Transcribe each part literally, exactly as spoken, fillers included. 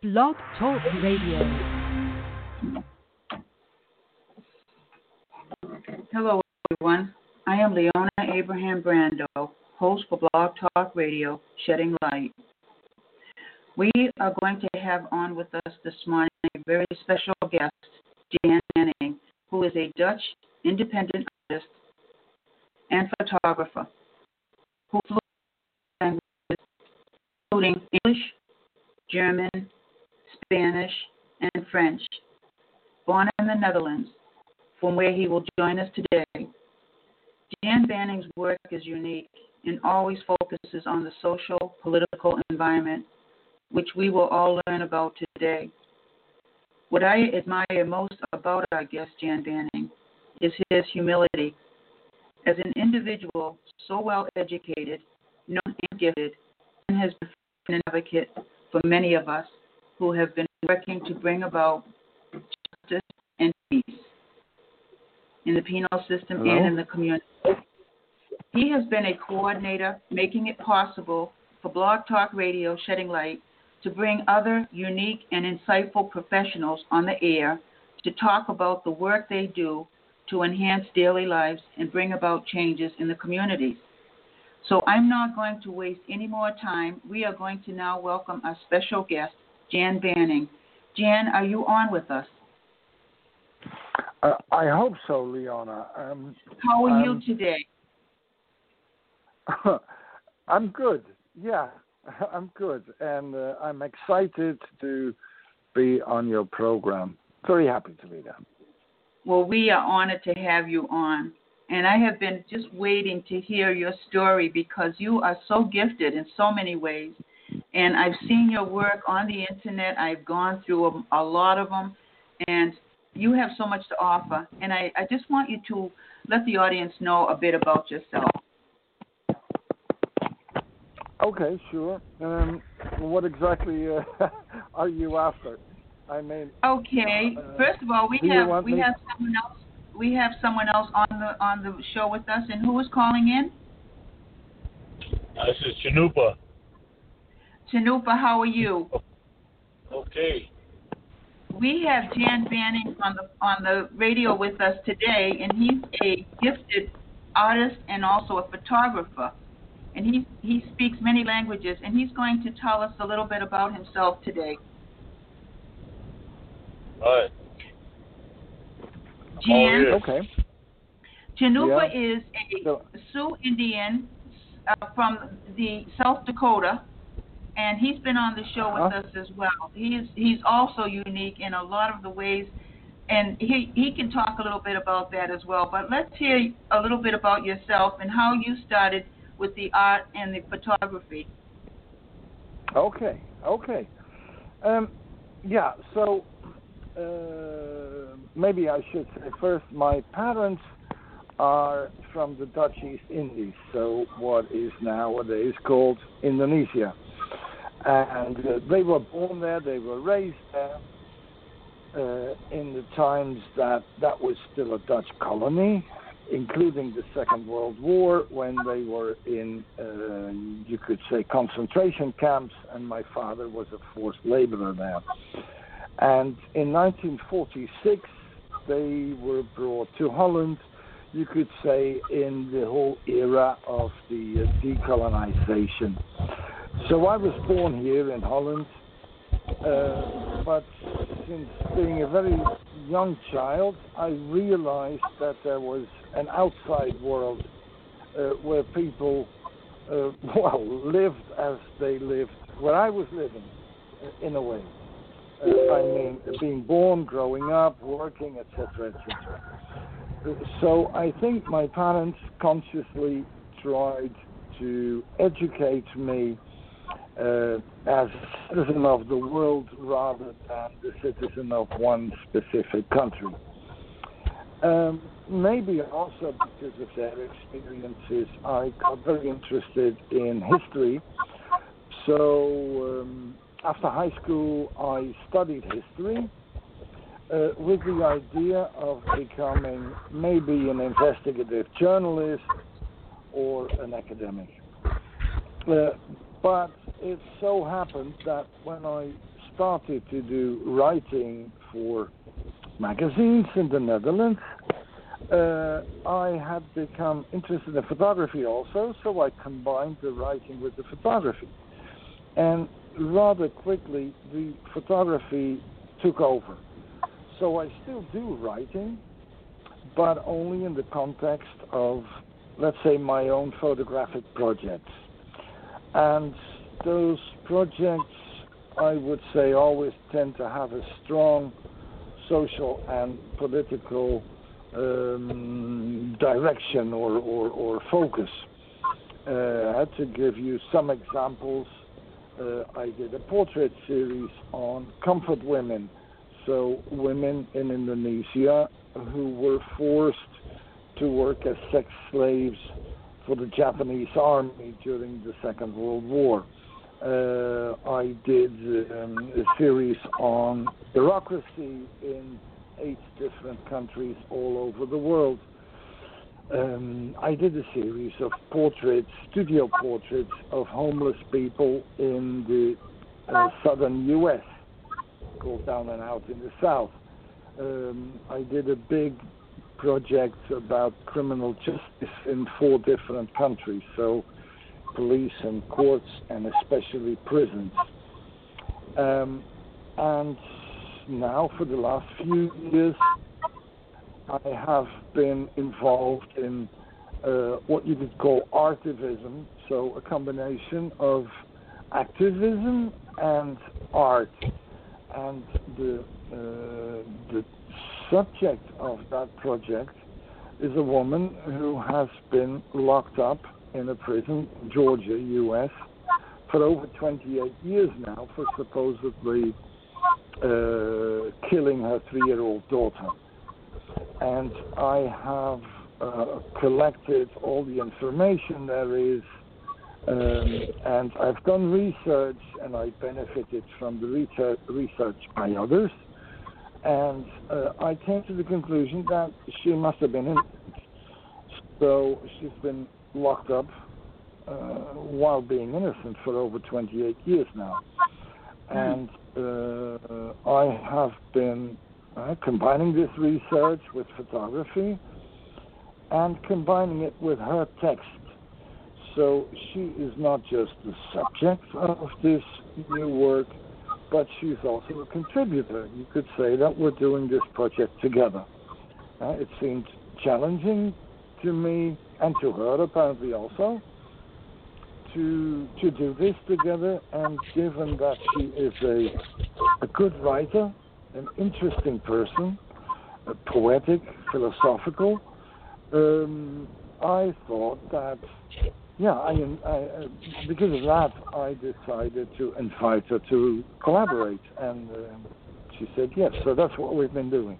Blog Talk Radio. Hello, everyone. I am Leona Abraham Brando, host for Blog Talk Radio, Shedding Light. We are going to have on with us this morning a very special guest, Jan Manning, who is a Dutch independent artist and photographer who fluent in languages including English, German, Spanish, and French. Born in the Netherlands, from where he will join us today. Jan Manning's work is unique and always focuses on the social, political environment, which we will all learn about today. What I admire most about our guest, Jan Manning, is his humility. As an individual so well educated, known and gifted, and has been an advocate for many of us who have been working to bring about justice and peace in the penal system Hello? and in the community. He has been a coordinator, making it possible for Blog Talk Radio Shedding Light to bring other unique and insightful professionals on the air to talk about the work they do to enhance daily lives and bring about changes in the communities. So I'm not going to waste any more time. We are going to now welcome our special guest, Jan Manning. Jan, are you on with us? Uh, I hope so, Leona. Um, How are um, you today? I'm good. Yeah, I'm good. And uh, I'm excited to be on your program. Very happy to be there. Well, we are honored to have you on. And I have been just waiting to hear your story because you are so gifted in so many ways. And I've seen your work on the internet. I've gone through a, a lot of them. And you have so much to offer. And I, I just want you to let the audience know a bit about yourself. Okay, sure. Um, what exactly uh, are you after? I mean. Okay. Uh, First of all, we do you have want we me- have someone else. We have someone else on the on the show with us, and who is calling in? Uh, this is Chanupa. Chanupa, how are you? Okay. We have Jan Manning on the on the radio with us today, and he's a gifted artist and also a photographer. And he he speaks many languages, and he's going to tell us a little bit about himself today. All right. Jan, Okay. Chanupa Yeah. is a So- Sioux Indian uh, from the South Dakota, and he's been on the show with Uh-huh. us as well. He's he's also unique in a lot of the ways, and he he can talk a little bit about that as well. But let's hear a little bit about yourself and how you started with the art and the photography. Okay, okay. Um, yeah, so uh, maybe I should say first, my parents are from the Dutch East Indies, so what is nowadays called Indonesia. And uh, they were born there, they were raised there uh, in the times that that was still a Dutch colony, including the Second World War, when they were in, uh, you could say, concentration camps, and my father was a forced laborer there. And in nineteen forty-six, they were brought to Holland, you could say, in the whole era of the uh, decolonization. So I was born here in Holland, uh, but since being a very young child, I realized that there was an outside world uh, where people, uh, well, lived as they lived, where I was living, uh, in a way. Uh, I mean, being born, growing up, working, et cetera, et cetera. Uh, so I think my parents consciously tried to educate me uh, as a citizen of the world rather than the citizen of one specific country. Um, maybe also because of their experiences, I got very interested in history. So um, after high school, I studied history uh, with the idea of becoming maybe an investigative journalist or an academic. Uh, but it so happened that when I started to do writing for magazines in the Netherlands, uh, I had become interested in photography also, so I combined the writing with the photography. And rather quickly, the photography took over. So I still do writing, but only in the context of, let's say, my own photographic projects. And those projects, I would say, always tend to have a strong social and political um, direction or, or, or focus. Uh, I had to give you some examples. Uh, I did a portrait series on comfort women, so women in Indonesia who were forced to work as sex slaves for the Japanese army during the Second World War. Uh, I did um, a series on bureaucracy in eight different countries all over the world. Um, I did a series of portraits, studio portraits of homeless people in the uh, southern U S, called Down and Out in the South. Um, I did a big project about criminal justice in four different countries, so police and courts and especially prisons. Um, and now for the last few years, I have been involved in uh, what you could call artivism, so a combination of activism and art. And the uh, the subject of that project is a woman who has been locked up in a prison, Georgia, U S, for over twenty-eight years now for supposedly uh, killing her three-year-old daughter. And I have uh, collected all the information there is, um, and I've done research, and I benefited from the research, research by others, and uh, I came to the conclusion that she must have been innocent. So she's been locked up uh, while being innocent for over twenty-eight years now. And uh, I have been uh, combining this research with photography and combining it with her text. So she is not just the subject of this new work, but she's also a contributor. You could say that we're doing this project together. Uh, it seemed challenging to me and to her apparently also to to do this together, and given that she is a a good writer, an interesting person, a poetic, philosophical, um, I thought that yeah, I, I, because of that I decided to invite her to collaborate, and uh, she said yes. So that's what we've been doing.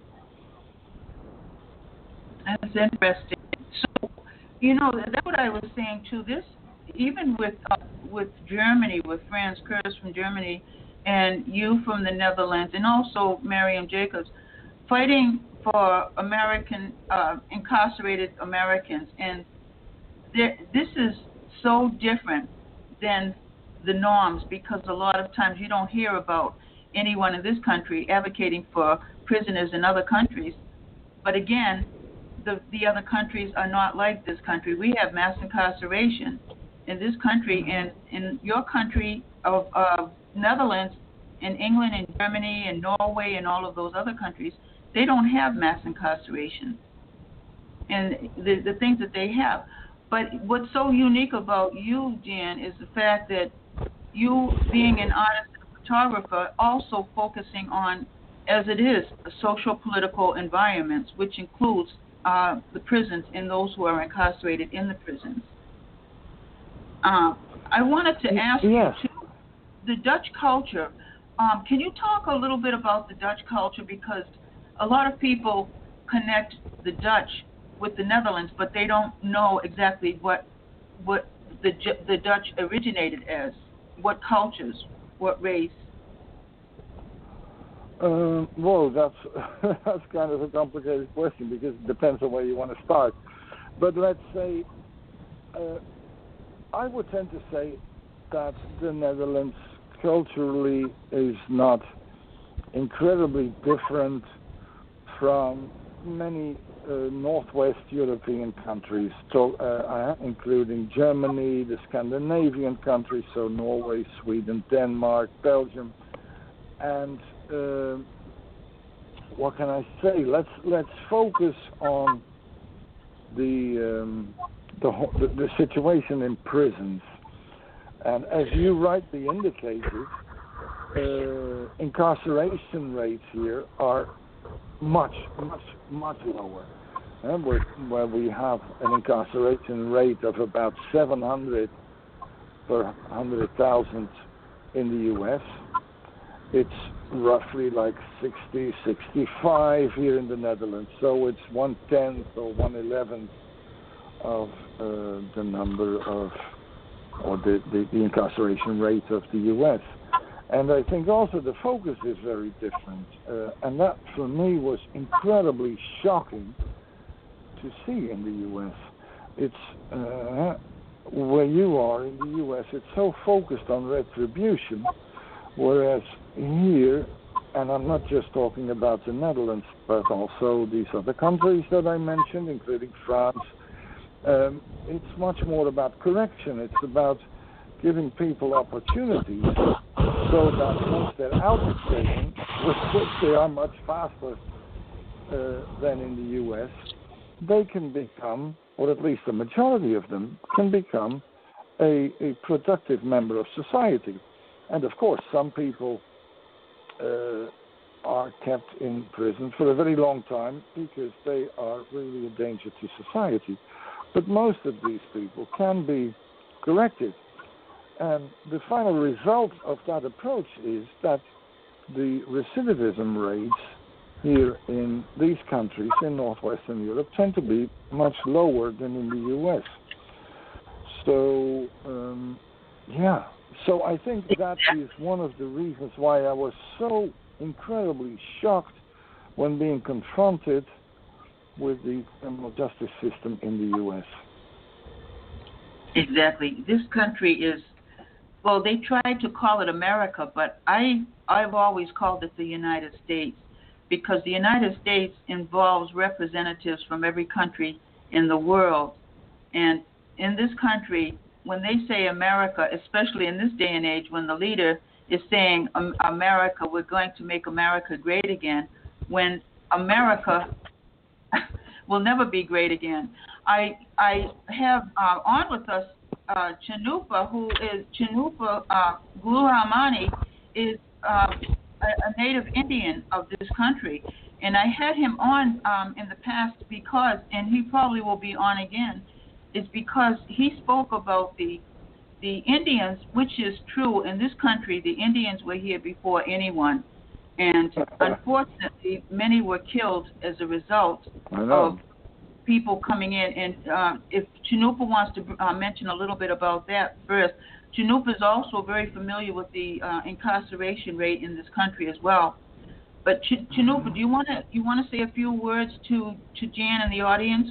That's interesting. So, you know, that's what I was saying too. This, even with uh, with Germany, with Franz Kurz from Germany, and you from the Netherlands, and also Miriam Jacobs, fighting for American uh, incarcerated Americans, and this is so different than the norms, because a lot of times you don't hear about anyone in this country advocating for prisoners in other countries. But again, the the other countries are not like this country. We have mass incarceration in this country, and in your country of uh, Netherlands, in England and Germany and Norway and all of those other countries, they don't have mass incarceration and the, the things that they have. But what's so unique about you, Jan, is the fact that you, being an artist and a photographer, also focusing on, as it is, social political environments, which includes uh, the prisons and those who are incarcerated in the prisons. Uh, I wanted to ask yes. you, too, the Dutch culture, um, can you talk a little bit about the Dutch culture? Because a lot of people connect the Dutch with the Netherlands, but they don't know exactly what what the the Dutch originated as, what cultures, what race. Um, well, that's that's kind of a complicated question, because it depends on where you want to start. But let's say, uh, I would tend to say that the Netherlands culturally is not incredibly different from many uh, Northwest European countries, so, uh, including Germany, the Scandinavian countries, so Norway, Sweden, Denmark, Belgium, and uh, what can I say? Let's let's focus on the um, the, the the situation in prisons, and as you rightly indicated, uh, incarceration rates here are much, much, much lower. Uh, where, where we have an incarceration rate of about seven hundred per one hundred thousand in the U S. It's roughly like sixty, sixty-five here in the Netherlands. So it's one-tenth or one-eleventh of uh, the number of, or the, the, the incarceration rate of the U S. And I think also the focus is very different. Uh, and that, for me, was incredibly shocking to see in the U S. It's, uh, where you are in the U S, it's so focused on retribution, whereas here, and I'm not just talking about the Netherlands, but also these other countries that I mentioned, including France, um, it's much more about correction. It's about giving people opportunities so that once they're out of prison, with which they are much faster uh, than in the U S, they can become, or at least the majority of them, can become a, a productive member of society. And of course, some people uh, are kept in prison for a very long time because they are really a danger to society. But most of these people can be corrected. And the final result of that approach is that the recidivism rates here in these countries in Northwestern Europe tend to be much lower than in the U S. So, um, yeah. So I think that is one of the reasons why I was so incredibly shocked when being confronted with the criminal justice system in the U S. Exactly. This country is, well, they tried to call it America, but I, I've always called it the United States, because the United States involves representatives from every country in the world. And in this country, when they say America, especially in this day and age, when the leader is saying, America, we're going to make America great again, when America will never be great again. I I have uh, on with us uh, Chinupa, who is Chinupa uh, Gulramani, is uh, a, a native Indian of this country, and I had him on um, in the past because, and he probably will be on again, is because he spoke about the the Indians, which is true in this country. The Indians were here before anyone, and unfortunately, many were killed as a result of people coming in. And uh, if Chinupa wants to uh, mention a little bit about that first, Chinupa is also very familiar with the uh, incarceration rate in this country as well. But Ch- Chinupa, do you want to you want to say a few words to, to Jan and the audience?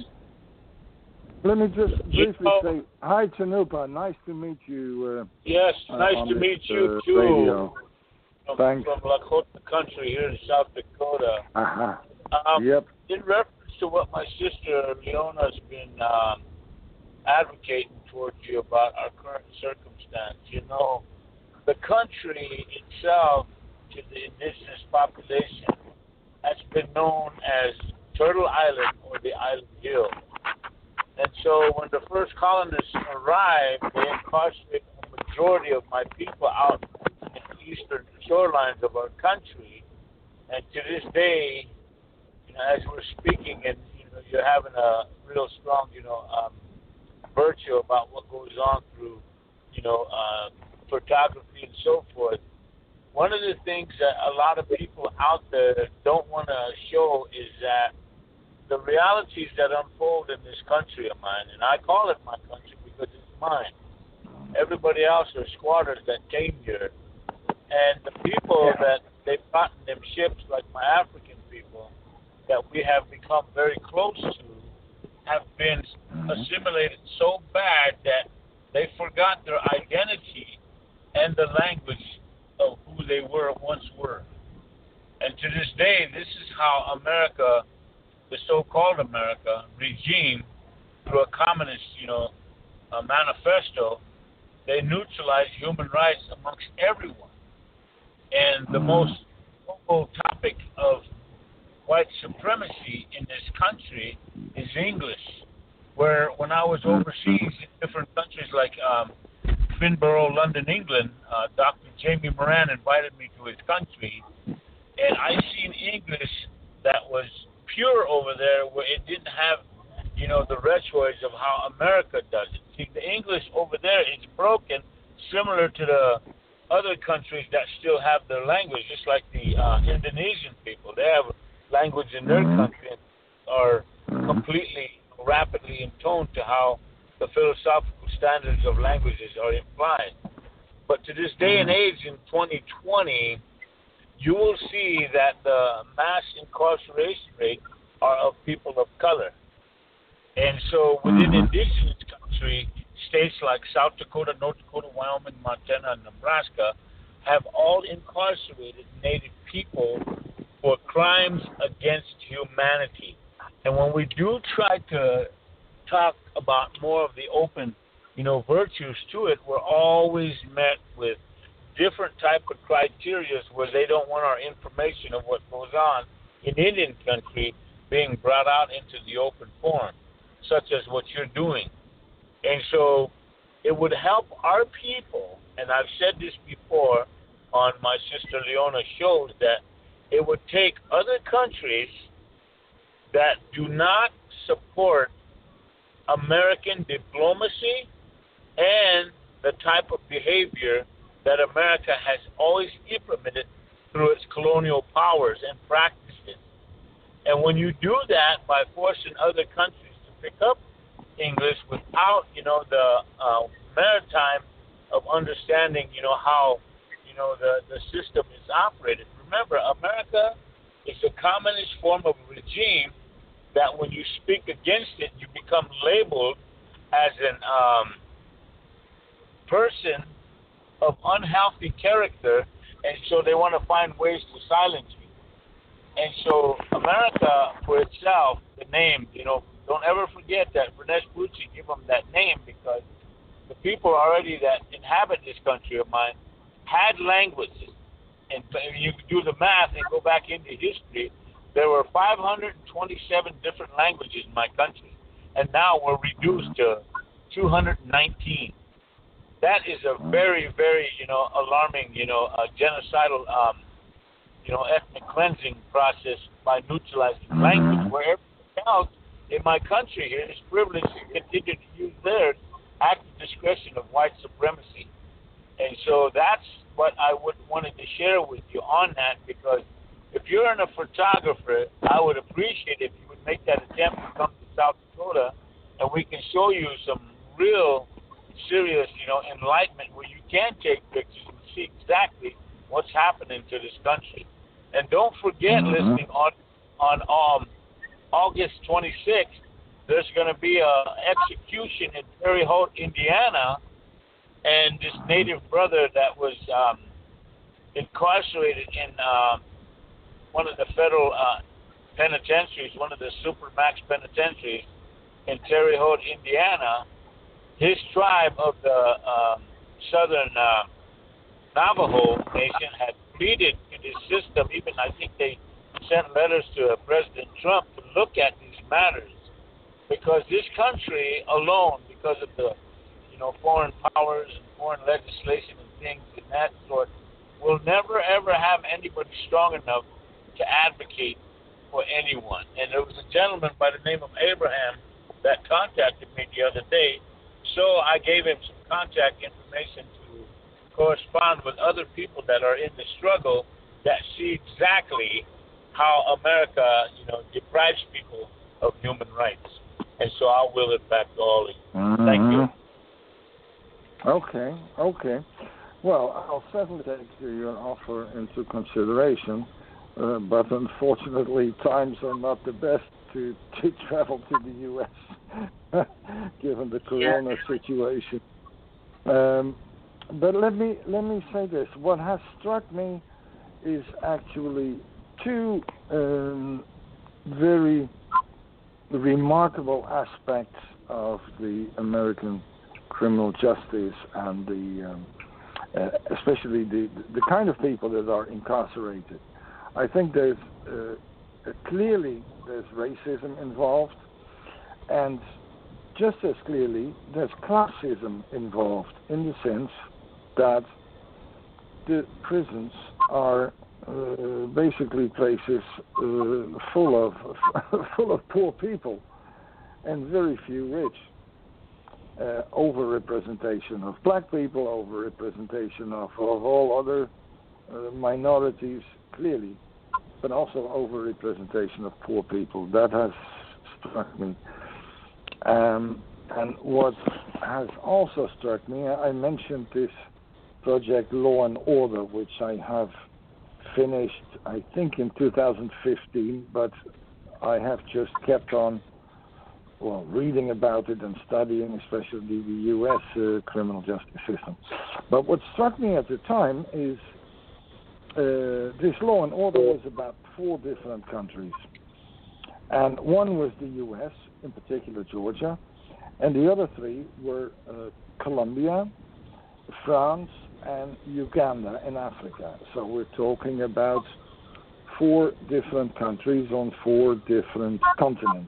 Let me just briefly say hi, Chinupa. Nice to meet you. Uh, yes, nice uh, to this, meet you uh, too. Radio. From, Thanks. from Lakota country here in South Dakota. Uh-huh. Um, yep. In reference to what my sister Leona's been um, advocating towards you about our current circumstance, you know, the country itself, to the indigenous population, has been known as Turtle Island or the Island Hill. And so when the first colonists arrived, they incarcerated a majority of my people out in the eastern shorelines of our country. And to this day, you know, as we're speaking, and you know, you're having a real strong, you know, um, virtue about what goes on through, you know, uh, photography and so forth. One of the things that a lot of people out there don't want to show is that the realities that unfold in this country of mine, and I call it my country because it's mine. Everybody else are squatters that came here. And the people yeah. that they brought in them ships, like my African people, that we have become very close to, have been mm-hmm. assimilated so bad that they forgot their identity and the language who they were once were. And to this day, this is how America, the so-called America regime, through a communist, you know, a manifesto, they neutralize human rights amongst everyone. And the most focal topic of white supremacy in this country is English, where when I was overseas in different countries like um, Finborough, London, England, uh, Doctor Jamie Moran invited me to his country, and I seen English that was pure over there, where it didn't have, you know, the rhetoric of how America does it. See, the English over there is broken, similar to the other countries that still have their language, just like the uh, Indonesian people. They have language in their country and are completely, rapidly in tone to how the philosophical standards of languages are implied. But to this day and age in twenty twenty, you will see that the mass incarceration rate are of people of color. And so within indigenous country, states like South Dakota, North Dakota, Wyoming, Montana, and Nebraska have all incarcerated Native people for crimes against humanity. And when we do try to talk about more of the open, you know, virtues to it, we're always met with different type of criteria where they don't want our information of what goes on in Indian country being brought out into the open forum, such as what you're doing. And so it would help our people, and I've said this before on my sister Leona's shows, that it would take other countries that do not support American diplomacy and the type of behavior that America has always implemented through its colonial powers and practices. And when you do that by forcing other countries to pick up English without, you know, the uh, maritime of understanding, you know, how, you know, the, the system is operated. Remember, America is a communist form of regime that when you speak against it, you become labeled as an um, person of unhealthy character, and so they want to find ways to silence you. And so America, for itself, the name, you know, don't ever forget that Bernays Bucci gave them that name because the people already that inhabit this country of mine had languages. And if you do the math and go back into history, there were five hundred twenty-seven different languages in my country, and now we're reduced to two hundred nineteen. That is a very, very, you know, alarming, you know, uh, genocidal, um, you know, ethnic cleansing process by neutralizing language, where everything else in my country here is privileged to continue to use theirs at the discretion of white supremacy. And so that's what I would wanted to share with you on that, because if you're a photographer, I would appreciate if you would make that attempt to come to South Dakota, and we can show you some real serious, you know, enlightenment where you can take pictures and see exactly what's happening to this country. And don't forget, mm-hmm. listening on on um, August twenty-sixth, there's going to be a execution in Terre Haute, Indiana, and this native brother that was um, incarcerated in uh, one of the federal uh, penitentiaries, one of the supermax penitentiaries in Terre Haute, Indiana. His tribe of the um, southern uh, Navajo Nation had pleaded in this system. Even I think they sent letters to President Trump to look at these matters, because this country alone, because of the, you know, foreign powers and foreign legislation and things of that sort, will never ever have anybody strong enough to advocate for anyone. And there was a gentleman by the name of Abraham that contacted me the other day. So I gave him some contact information to correspond with other people that are in the struggle that see exactly how America, you know, deprives people of human rights. And so I'll will it back to all of you. Mm-hmm. Thank you. Okay, okay. Well, I'll certainly take your offer into consideration, uh, but unfortunately times are not the best to, to travel to the U S given the corona yeah. situation. Um, but let me let me say this. What has struck me is actually two um, very remarkable aspects of the American criminal justice and the um, uh, especially the the kind of people that are incarcerated. I think there's uh, clearly there's racism involved, and just as clearly there's classism involved in the sense that the prisons are uh, basically places uh, full of full of poor people and very few rich. Uh, overrepresentation of black people, overrepresentation of, of all other uh, minorities, clearly, but also overrepresentation of poor people. That has struck me. Um, and what has also struck me, I mentioned this project Law and Order, which I have finished, I think, in two thousand fifteen, but I have just kept on well, reading about it and studying, especially the U S uh, criminal justice system. But what struck me at the time is uh, this Law and Order was about four different countries. And one was the U S, in particular Georgia, and the other three were uh, Colombia, France, and Uganda in Africa. So we're talking about four different countries on four different continents.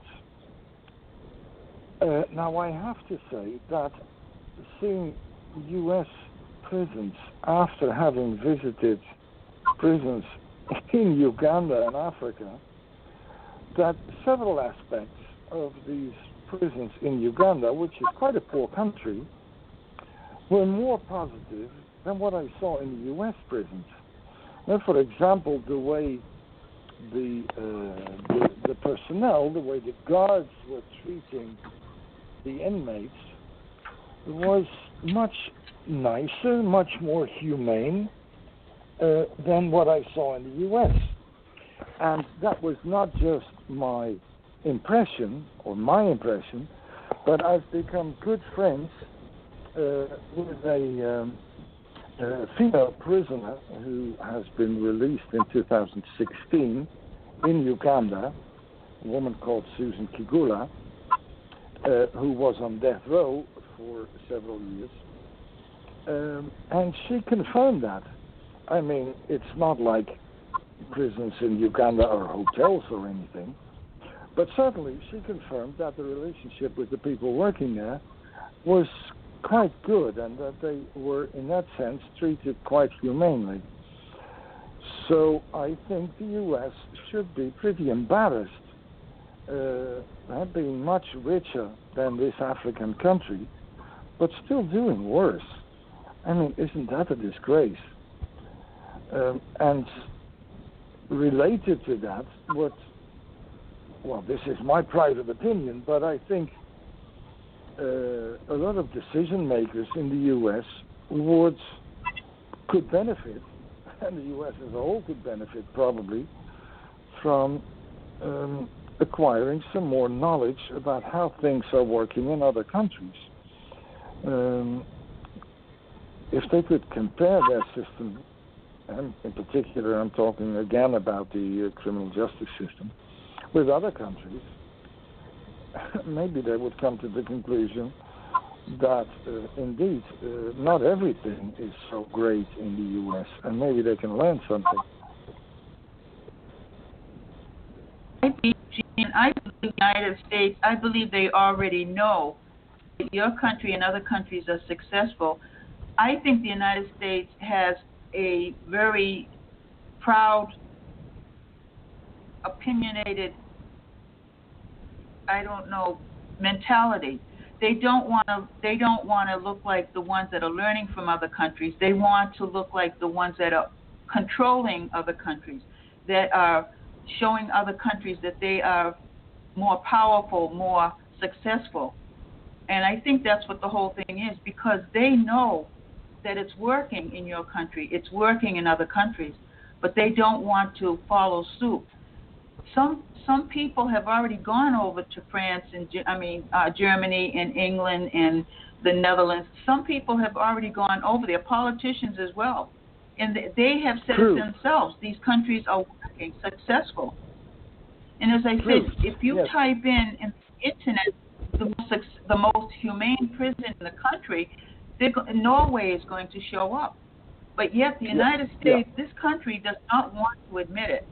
Uh, now, I have to say that seeing U S prisons after having visited prisons in Uganda and Africa, that several aspects of these prisons in Uganda, which is quite a poor country, were more positive than what I saw in the U S prisons. Now, for example, the way the, uh, the, the personnel, the way the guards were treating the inmates was much nicer, much more humane uh, than what I saw in the U S. And that was not just my impression, or my impression, but I've become good friends uh, with a, um, a female prisoner who has been released in two thousand sixteen in Uganda, a woman called Susan Kigula, Uh, who was on death row for several years, um, and she confirmed that. I mean, it's not like prisons in Uganda are hotels or anything, but certainly she confirmed that the relationship with the people working there was quite good and that they were, in that sense, treated quite humanely. So I think the U S should be pretty embarrassed Uh, have been much richer than this African country, but still doing worse. I mean, isn't that a disgrace? Um, and related to that, what, well, this is my private opinion, but I think uh, a lot of decision makers in the U S would, could benefit, and the U S as a whole could benefit probably, from um, acquiring some more knowledge about how things are working in other countries. Um, if they could compare their system, and in particular I'm talking again about the uh, criminal justice system, with other countries, maybe they would come to the conclusion that uh, indeed uh, not everything is so great in the U S, and maybe they can learn something. And I believe the United States, I believe they already know that your country and other countries are successful. I think the United States has a very proud, opinionated, I don't know, mentality. They don't want to. They don't want to look like the ones that are learning from other countries. They want to look like the ones that are controlling other countries, that are showing other countries that they are more powerful, more successful. And I think that's what the whole thing is, because they know that it's working in your country, it's working in other countries, but they don't want to follow suit. Some some people have already gone over to France and I mean uh, Germany and England and the Netherlands. Some people have already gone over there, politicians as well. And they have said True. it themselves. These countries are working, successful. And as I True. said, if you Yes. type in in the internet the most, the most humane prison in the country, go, Norway is going to show up. But yet the Yeah. United States, Yeah. this country does not want to admit it.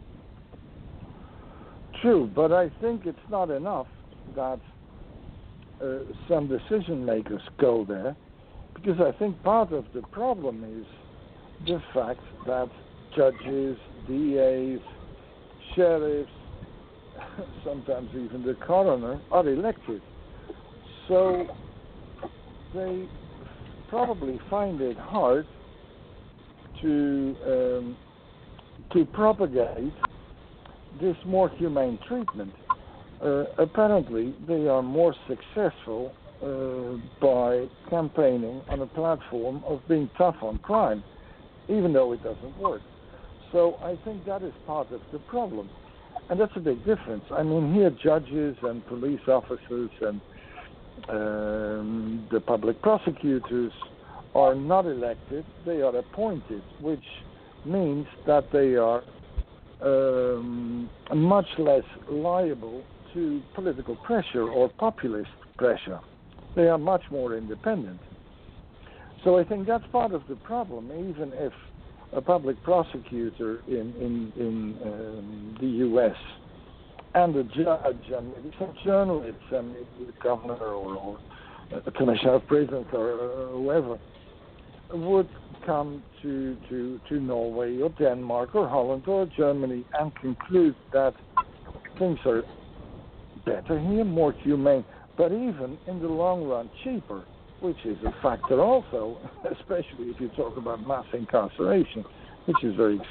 True, but I think it's not enough that uh, some decision makers go there, because I think part of the problem is the fact that judges, D As, sheriffs, sometimes even the coroner are elected. So they probably find it hard to um, to propagate this more humane treatment. Uh, apparently, they are more successful uh, by campaigning on a platform of being tough on crime, even though it doesn't work. So I think that is part of the problem. And that's a big difference. I mean, here judges and police officers and um, the public prosecutors are not elected, they are appointed, which means that they are um, much less liable to political pressure or populist pressure. They are much more independent. So I think that's part of the problem, even if a public prosecutor in, in, in um, the U S and a judge and maybe some journalists and maybe the governor or, or a commissioner of prisons or uh, whoever would come to, to, to Norway or Denmark or Holland or Germany and conclude that things are better here, more humane, but even in the long run cheaper, which is a factor also, especially if you talk about mass incarceration, which is very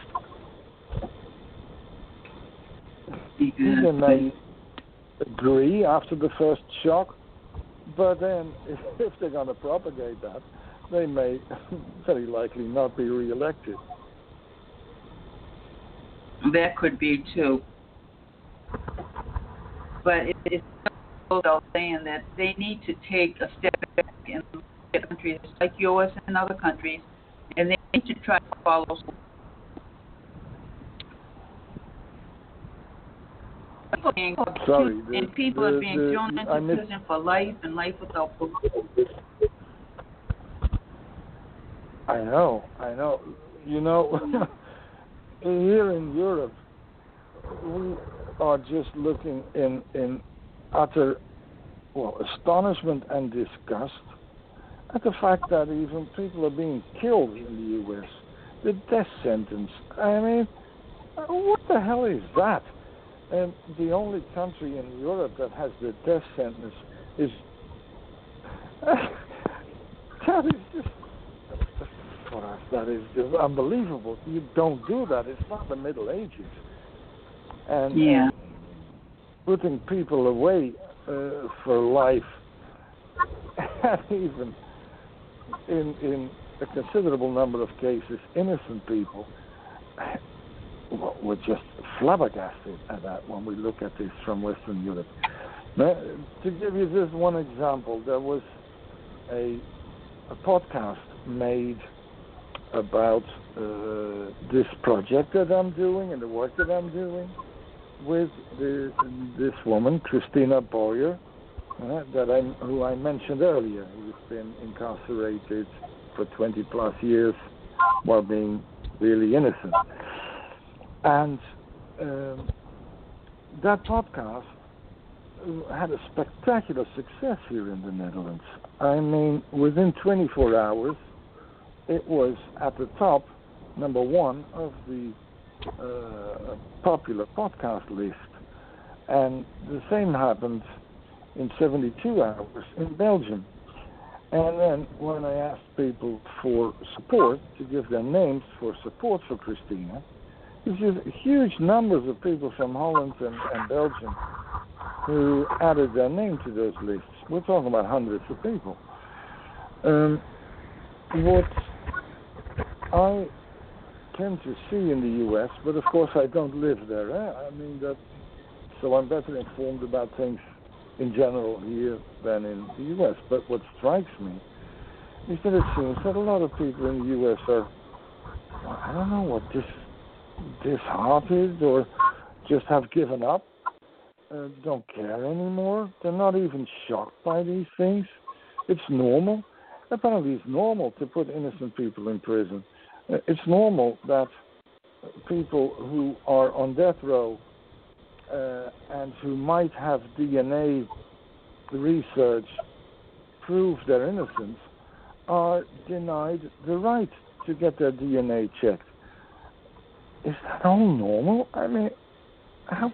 expensive. They may agree after the first shock, but then if, if they're going to propagate that, they may very likely not be re-elected. That could be too. But it is also saying that they need to take a step back and look at countries like yours and other countries, and they need to try to follow. People being Sorry, the, and people the, are being the, thrown into I missed, prison for life and life without parole. I know, I know. You know, here in Europe, we are just looking in, in utter, well, astonishment and disgust at the fact that even people are being killed in the U S. The death sentence. I mean, what the hell is that? And the only country in Europe that has the death sentence is that is just for us. That is just unbelievable. You don't do that. It's not the Middle Ages. And yeah. putting people away uh, for life, and even in in a considerable number of cases, innocent people. Well, we're just flabbergasted at that when we look at this from Western Europe. Now, to give you just one example, there was a, a podcast made about uh, this project that I'm doing and the work that I'm doing with the, this woman, Christina Boyer, uh, that I, who I mentioned earlier, who's been incarcerated for twenty plus years while being really innocent. And um, that podcast had a spectacular success here in the Netherlands. I mean, within twenty-four hours, it was at the top, number one, of the uh, popular podcast list. And the same happened in seventy-two hours in Belgium. And then when I asked people for support, to give their names for support for Christina, there's just huge numbers of people from Holland and, and Belgium who added their name to those lists. We're talking about hundreds of people. Um, what I tend to see in the U S, but of course I don't live there. Eh? I mean that, so I'm better informed about things in general here than in the U S. But what strikes me is that it seems that a lot of people in the U S are, I don't know what, dis, disheartened or just have given up, uh, don't care anymore. They're not even shocked by these things. It's normal. Apparently it's normal to put innocent people in prison. Uh, it's normal that people who are on death row uh, and who might have D N A research prove their innocence are denied the right to get their D N A checked. Is that all normal? I mean, how?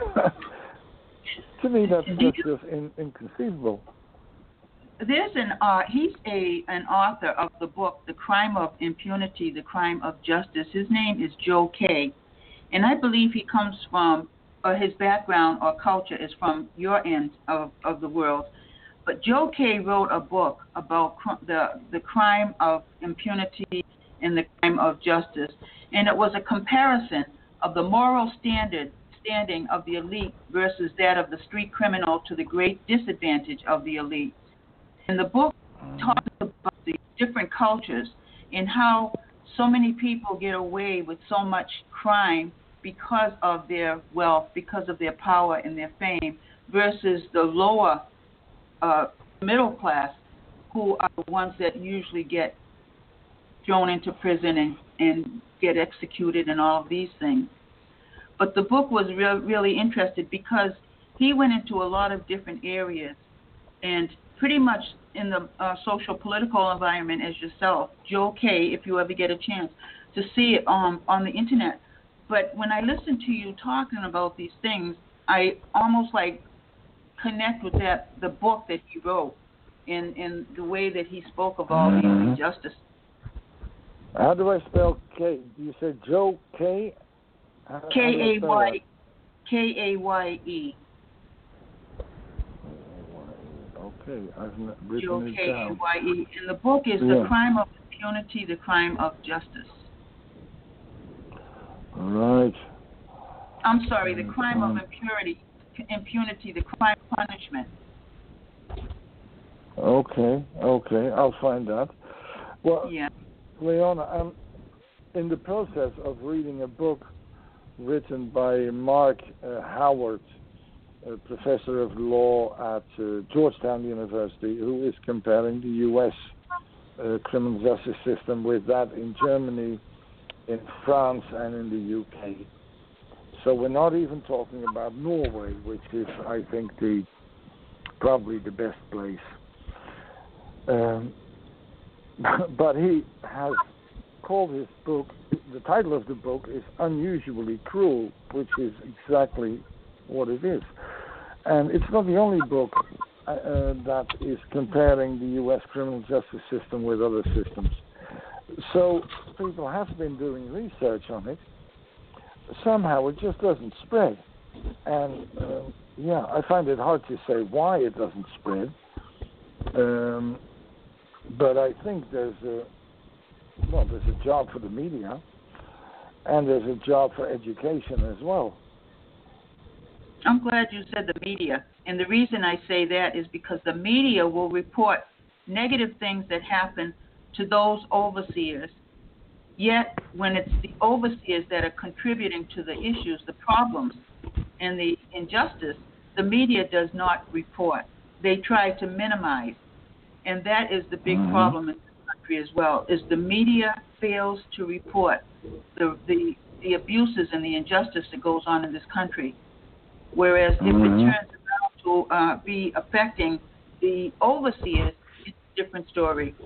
To me, that's, that's just in, inconceivable. There's an uh, he's a an author of the book The Crime of Impunity, The Crime of Justice. His name is Joe Kay, and I believe he comes from, or his background or culture is from your end of, of the world. But Joe Kay wrote a book about cr- the the crime of impunity and the crime of justice, and it was a comparison of the moral standard standing of the elite versus that of the street criminal to the great disadvantage of the elite. And the book talks about the different cultures and how so many people get away with so much crime because of their wealth, because of their power and their fame, versus the lower uh, middle class, who are the ones that usually get thrown into prison and, and get executed and all of these things. But the book was re- really interesting because he went into a lot of different areas, and pretty much in the uh, social political environment as yourself, Joe Kay, if you ever get a chance to see it um, on the internet. But when I listen to you talking about these things, I almost like connect with that the book that he wrote in, in the way that he spoke of all these injustices. How do I spell K? Do you say Joe K? K A Y K A Y E. Okay, I've written Joe it K A down. Y E. And the book is Yeah. The Crime of Impunity, The Crime of Justice. Right. I'm sorry, The Crime of Impurity, Impunity, The Crime of Punishment. Okay, okay, I'll find that. Well, Yeah. Leona, I'm in the process of reading a book written by Mark uh, Howard, a professor of law at uh, Georgetown University, who is comparing the U S uh, criminal justice system with that in Germany, in France, and in the U K. So we're not even talking about Norway, which is, I think, the probably the best place. Um, but he has called his book, the title of the book is Unusually Cruel, which is exactly what it is. And it's not the only book uh, that is comparing the U S criminal justice system with other systems. So people have been doing research on it. Somehow it just doesn't spread. And uh, yeah, I find it hard to say why it doesn't spread. Um, but I think there's a well, there's a job for the media, and there's a job for education as well. I'm glad you said the media. And the reason I say that is because the media will report negative things that happen to those overseers. Yet, when it's the overseers that are contributing to the issues, the problems, and the injustice, the media does not report. They try to minimize. And that is the big mm-hmm. problem in this country as well, is the media fails to report the, the, the abuses and the injustice that goes on in this country. Whereas mm-hmm. if it turns out to uh, be affecting the overseers, it's a different story.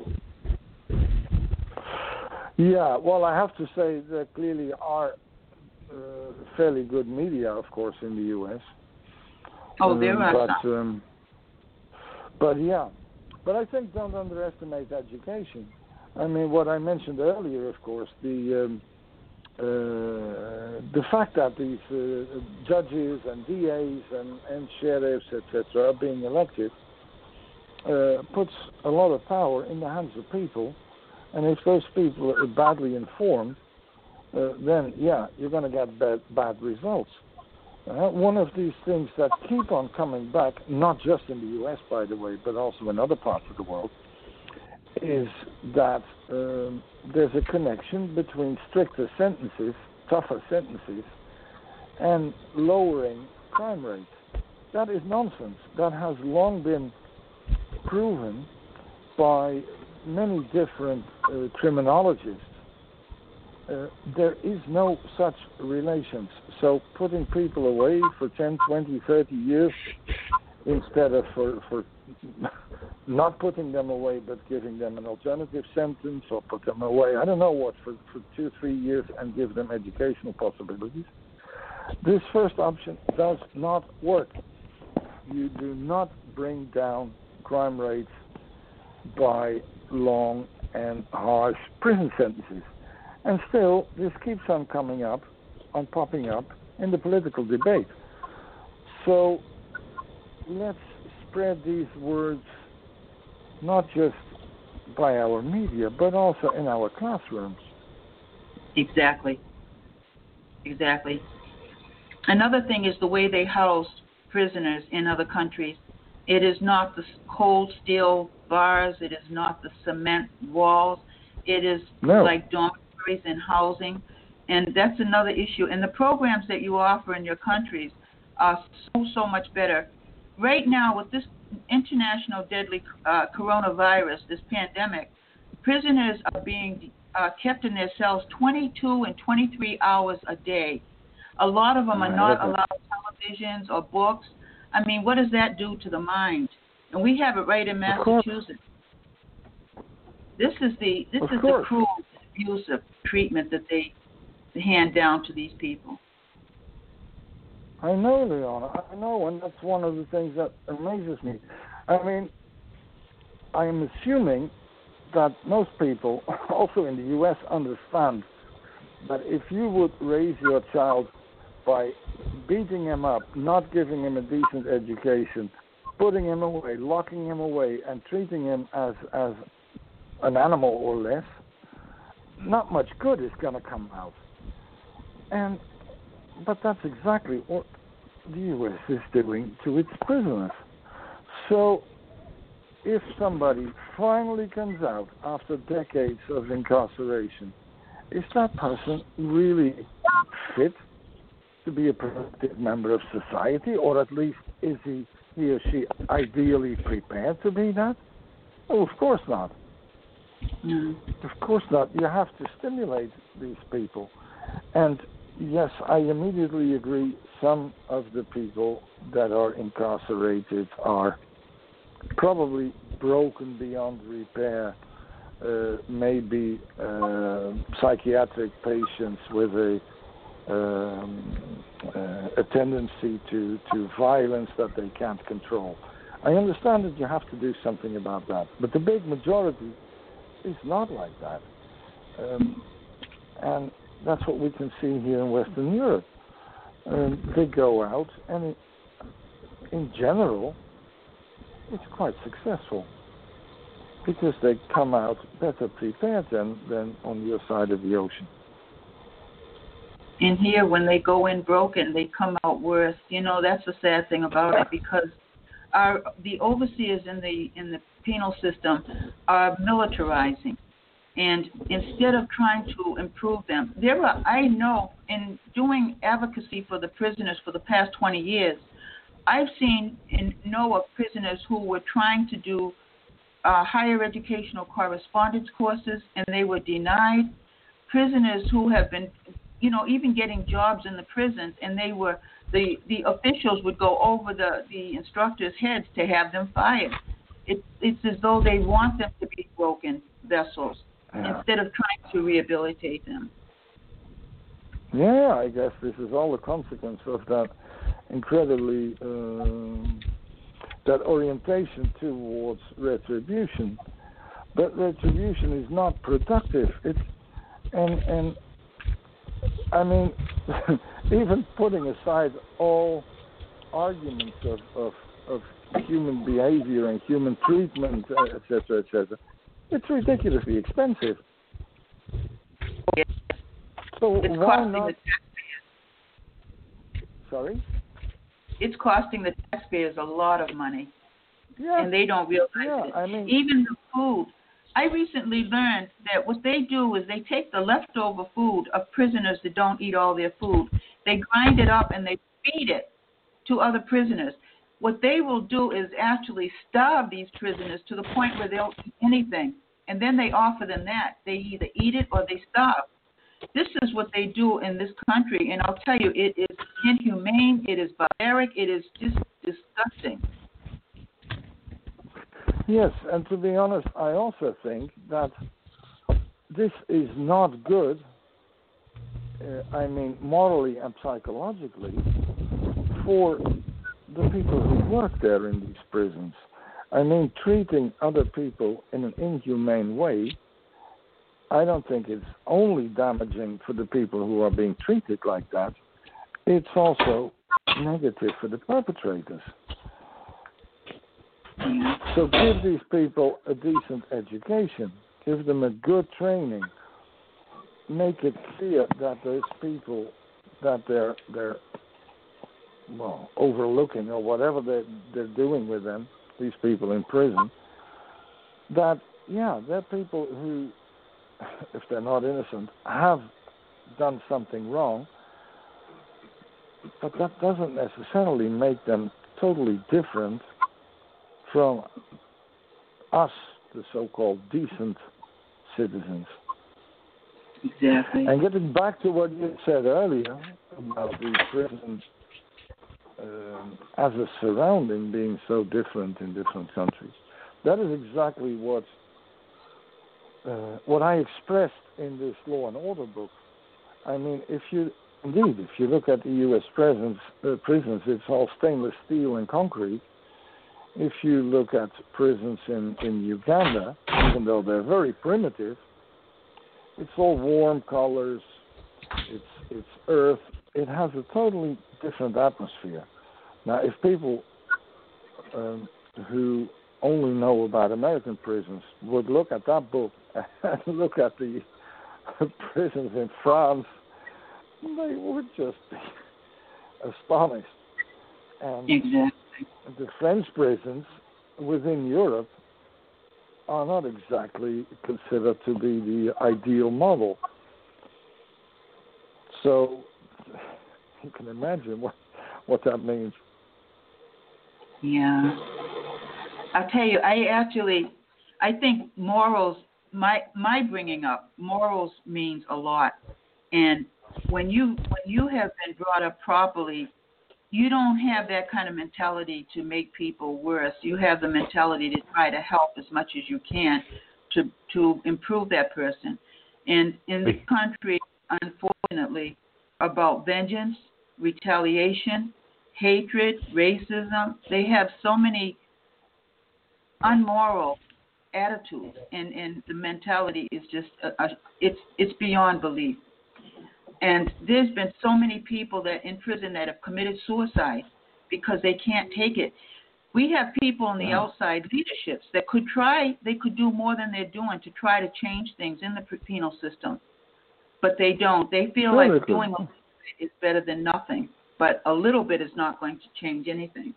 Yeah, well, I have to say there clearly are uh, fairly good media, of course, in the U S. Oh, there um, are but, some. Um, but yeah, but I think don't underestimate education. I mean, what I mentioned earlier, of course, the um, uh, the fact that these uh, judges and D As and, and sheriffs, et cetera, are being elected uh, puts a lot of power in the hands of people. And if those people are badly informed, uh, then, yeah, you're going to get bad, bad results. Uh, one of these things that keep on coming back, not just in the U S, by the way, but also in other parts of the world, is that um, there's a connection between stricter sentences, tougher sentences, and lowering crime rates. That is nonsense. That has long been proven by many different uh, criminologists. Uh, there is no such relations. So putting people away for ten, twenty, thirty years instead of for, for not putting them away but giving them an alternative sentence, or put them away, I don't know what, for, for two, three years and give them educational possibilities. This first option does not work. You do not bring down crime rates by long and harsh prison sentences. And still, this keeps on coming up, on popping up in the political debate. So let's spread these words not just by our media, but also in our classrooms. Exactly. Exactly. Another thing is the way they house prisoners in other countries. It is not the cold steel bars. It is not the cement walls. It is no. like dormitories and housing. And that's another issue. And the programs that you offer in your countries are so, so much better. Right now, with this international deadly uh, coronavirus, this pandemic, prisoners are being uh, kept in their cells twenty-two and twenty-three hours a day. A lot of them are not allowed televisions or books. I mean, what does that do to the mind? And we have it right in Massachusetts. This is the this of is course. the cruel, abusive treatment that they hand down to these people. I know, Leona. I know, and that's one of the things that amazes me. I mean, I am assuming that most people, also in the U S, understand that if you would raise your child by beating him up, not giving him a decent education, putting him away, locking him away, and treating him as as an animal or less, not much good is going to come out. And but that's exactly what the U S is doing to its prisoners. So if somebody finally comes out after decades of incarceration, is that person really fit to be a productive member of society, or at least is he, he or she ideally prepared to be that? Oh, of course not. Mm-hmm. Of course not. You have to stimulate these people. And yes, I immediately agree, some of the people that are incarcerated are probably broken beyond repair, uh, maybe uh, psychiatric patients with a um, uh, a tendency to, to violence that they can't control. I understand that you have to do something about that, but the big majority is not like that. Um, and that's what we can see here in Western Europe. Um, they go out, and it, in general, it's quite successful because they come out better prepared than, than on your side of the ocean. And here, when they go in broken, they come out worse. You know, that's the sad thing about it, because our the overseers in the in the penal system are militarizing. And instead of trying to improve them, there are, I know, in doing advocacy for the prisoners for the past twenty years, I've seen and know of prisoners who were trying to do uh, higher educational correspondence courses, and they were denied. Prisoners who have been, you know, even getting jobs in the prisons, and they were, the, the officials would go over the, the instructors' heads to have them fired. It, it's as though they want them to be broken vessels. Yeah. Instead of trying to rehabilitate them. Yeah, I guess this is all a consequence of that incredibly, um, that orientation towards retribution. But retribution is not productive. It's, and, and I mean, even putting aside all arguments of, of, of human behavior and human treatment, et cetera, et cetera, it's ridiculously expensive. Yeah. So it's why costing not? the taxpayers. Sorry? it's costing the taxpayers a lot of money, yeah, and they don't realize yeah, it. I mean, Even the food. I recently learned that what they do is they take the leftover food of prisoners that don't eat all their food. They grind it up and they feed it to other prisoners. What they will do is actually starve these prisoners to the point where they'll eat anything, and then they offer them that. They either eat it or they starve. This is what they do in this country, and I'll tell you, it is inhumane, it is barbaric, it is just disgusting. yes, and to be honest, I also think that this is not good, uh, I mean, morally and psychologically, for the people who work there in these prisons. I mean, treating other people in an inhumane way, I don't think it's only damaging for the people who are being treated like that. It's also negative for the perpetrators. So give these people a decent education. Give them a good training. Make it clear that those people that they're they're well overlooking or whatever they're they're doing with them, these people in prison, that yeah, they're people who, if they're not innocent, have done something wrong, but that doesn't necessarily make them totally different from us, the so-called decent citizens. Exactly. And getting back to what you said earlier about the prisons um, as a surrounding being so different in different countries, that is exactly what uh, what I expressed in this Law and Order book. I mean, if you indeed, if you look at the U S prisons, uh, prisons, it's all stainless steel and concrete. If you look at prisons in, in Uganda, even though they're very primitive, it's all warm colors, it's it's earth, it has a totally different atmosphere. Now, if people um, who only know about American prisons would look at that book and look at the prisons in France, they would just be astonished. And exactly. the French prisons within Europe are not exactly considered to be the ideal model. So you can imagine what, what that means. Yeah. I'll tell you, I actually, I think morals, my my bringing up, morals means a lot. And when you when you have been brought up properly, you don't have that kind of mentality to make people worse. You have the mentality to try to help as much as you can to to improve that person. And in this country, unfortunately, about vengeance, retaliation, hatred, racism, they have so many unmoral attitudes, and, and the mentality is just a, a, it's it's beyond belief. And there's been so many people that in prison that have committed suicide because they can't take it. We have people in the outside leaderships that could try, they could do more than they're doing to try to change things in the penal system, but they don't. They feel Sure, like doing a little bit is better than nothing, but a little bit is not going to change anything.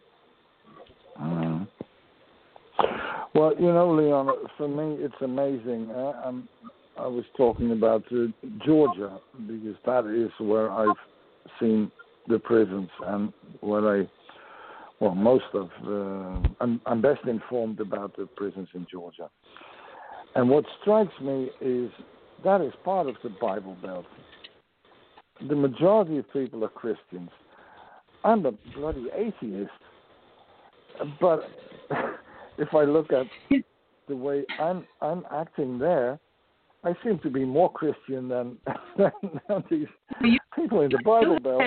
Mm. Well, you know, Leon, for me, it's amazing. Uh, I'm, I was talking about uh, Georgia because that is where I've seen the prisons and where I, well, most of, uh, I'm, I'm best informed about the prisons in Georgia. And what strikes me is that is part of the Bible Belt. The majority of people are Christians. I'm a bloody atheist, but if I look at the way I'm I'm acting there, I seem to be more Christian than, than, than these people in the Bible Belt.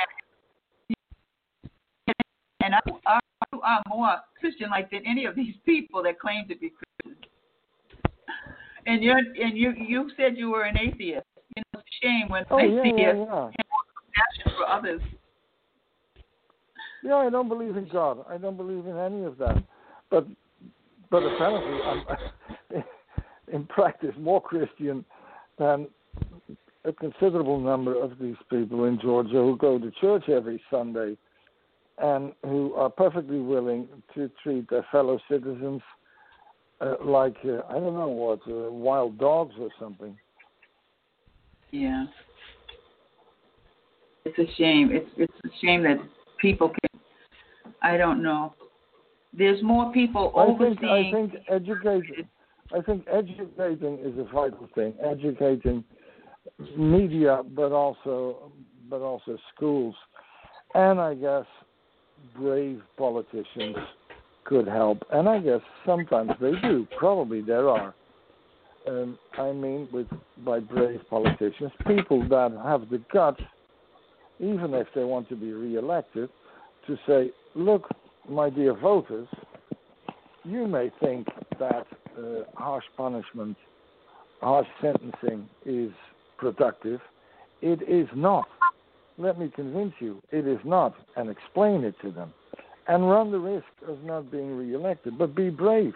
And I, I, I'm more Christian-like than any of these people that claim to be Christian. And you're and you you said you were an atheist. You know, it's a shame when oh, atheists yeah, yeah, yeah. have more compassion for others. Yeah, I don't believe in God. I don't believe in any of that. But but apparently I'm in practice more Christian than a considerable number of these people in Georgia who go to church every Sunday and who are perfectly willing to treat their fellow citizens uh, like, uh, I don't know what, uh, wild dogs or something. Yeah. It's a shame. It's it's a shame that people can, I don't know. There's more people I overseeing. think, I think educating, I think educating is a vital thing. Educating media, but also, but also schools, and I guess brave politicians could help. And I guess sometimes they do. Probably there are. Um, I mean, with by brave politicians, people that have the guts, even if they want to be re-elected, to say, look, my dear voters, you may think that uh, harsh punishment, harsh sentencing is productive. It is not. Let me convince you, it is not, and explain it to them. And run the risk of not being re-elected, but be brave.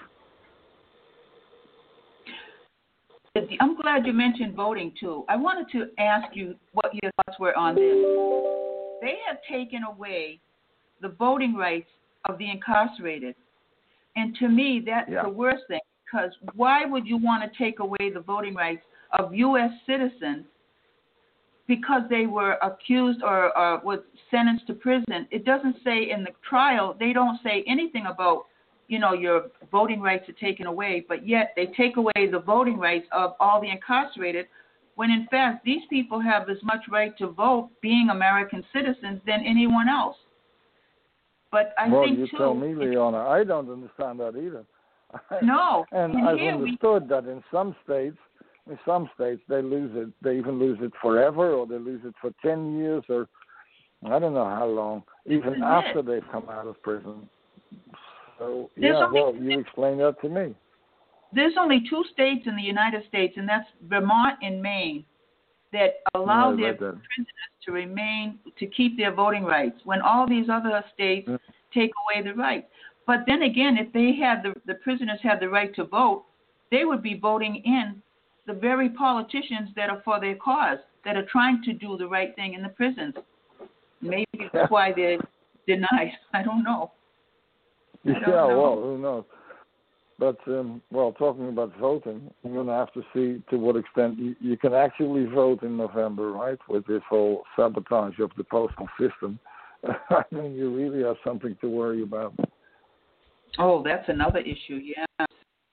I'm glad you mentioned voting, too. I wanted to ask you what your thoughts were on this. They have taken away the voting rights of the incarcerated. And to me, that's yeah. the worst thing, because why would you want to take away the voting rights of U S citizens because they were accused or, or was sentenced to prison? It doesn't say in the trial, they don't say anything about, you know, your voting rights are taken away, but yet they take away the voting rights of all the incarcerated, when in fact these people have as much right to vote being American citizens than anyone else. But I well, think you too, tell me, Leona, I don't understand that either. No, and, and I've here understood we, that in some states, in some states they lose it. They even lose it forever, or they lose it for ten years, or I don't know how long, even after it. they've come out of prison. So There's yeah, only, well, you explain that to me. There's only two states in the United States, and that's Vermont and Maine, that allow yeah, their that. prisoners to remain, to keep their voting rights, when all these other states Mm. take away the right. But then again, if they had the, the prisoners had the right to vote, they would be voting in the very politicians that are for their cause, that are trying to do the right thing in the prisons. Maybe that's why they're denied. I don't know. I don't yeah, know. well, who knows? But, um, well, talking about voting, you're going to have to see to what extent you, you can actually vote in November, right, with this whole sabotage of the postal system. I mean, you really have something to worry about. Oh, that's another issue, yeah.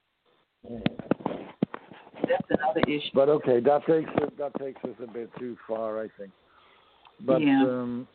That's another issue. But, okay, that takes it, that takes us a bit too far, I think. But, yeah. um,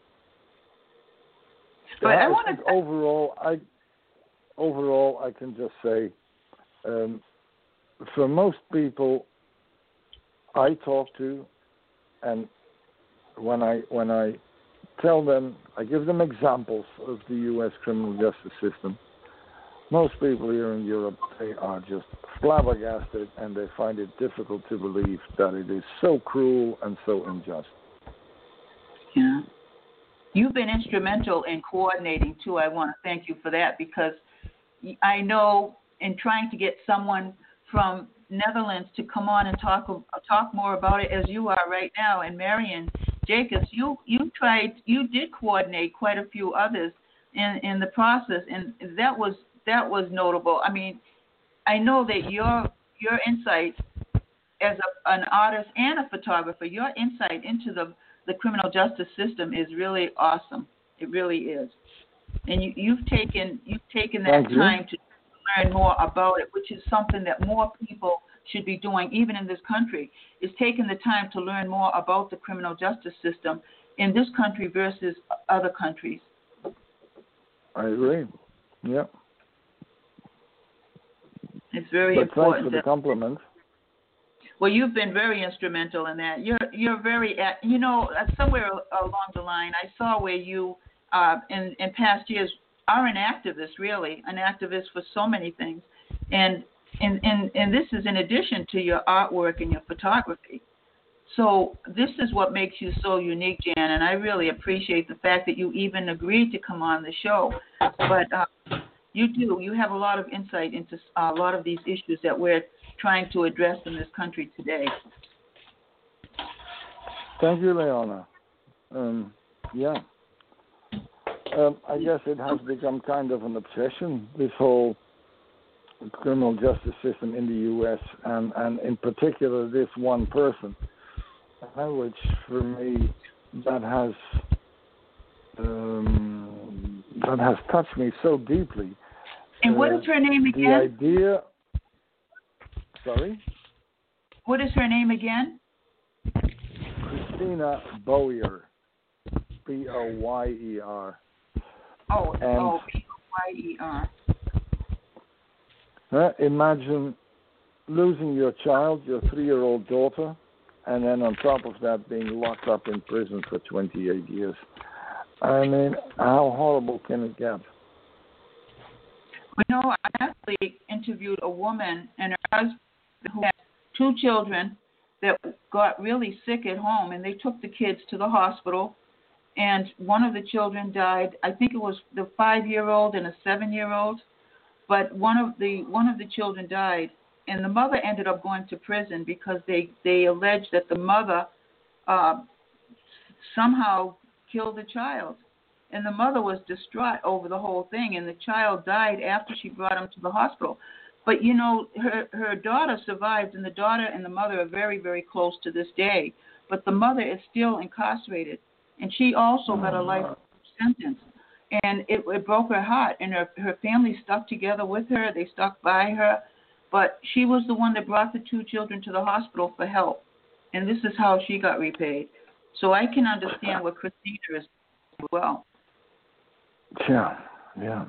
but yeah, I, I want think to... overall, I, overall, I can just say, Um, for most people I talk to, and when I when I tell them, I give them examples of the U S criminal justice system. Most people here in Europe, they are just flabbergasted, and they find it difficult to believe that it is so cruel and so unjust. Yeah. You've been instrumental in coordinating, too. I want to thank you for that, because I know in trying to get someone from Netherlands to come on and talk talk more about it, as you are right now, and Marion Jacobs, you you tried, you did coordinate quite a few others in, in the process, and that was that was notable. I mean, I know that your your insight as a, an artist and a photographer, your insight into the, the criminal justice system is really awesome. It really is, and you, you've taken you've taken that Thank you. time to learn more about it, which is something that more people should be doing, even in this country, is taking the time to learn more about the criminal justice system in this country versus other countries. I agree. Yeah. It's very but important. Thanks for the compliment. Well, you've been very instrumental in that. You're you're very, you know, somewhere along the line, I saw where you, uh, in, in past years, are an activist, really, an activist for so many things. And, and, and, and this is in addition to your artwork and your photography. So this is what makes you so unique, Jan, and I really appreciate the fact that you even agreed to come on the show. But uh, you do. You have a lot of insight into a lot of these issues that we're trying to address in this country today. Thank you, Leona. Um, yeah. um, I guess it has become kind of an obsession, this whole criminal justice system in the U S, and, and in particular this one person, uh, which for me, that has um, that has touched me so deeply. And what uh, is her name again? The idea... Sorry? What is her name again? Christina Boyer. B O Y E R. Oh, and, oh, B O Y E R. Uh, imagine losing your child, your three-year-old daughter, and then on top of that being locked up in prison for twenty-eight years. I mean, how horrible can it get? You know, I actually interviewed a woman and her husband who had two children that got really sick at home, and they took the kids to the hospital, and one of the children died. I think it was the five-year-old and a seven-year-old, but one of the one of the children died, and the mother ended up going to prison because they, they alleged that the mother uh, somehow killed the child. And the mother was distraught over the whole thing, and the child died after she brought him to the hospital. But, you know, her, her daughter survived, and the daughter and the mother are very, very close to this day. But the mother is still incarcerated, and she also got a life sentence. And it, it broke her heart, and her, her family stuck together with her. They stuck by her. But she was the one that brought the two children to the hospital for help, and this is how she got repaid. So I can understand what Christina is doing as well. Yeah, yeah.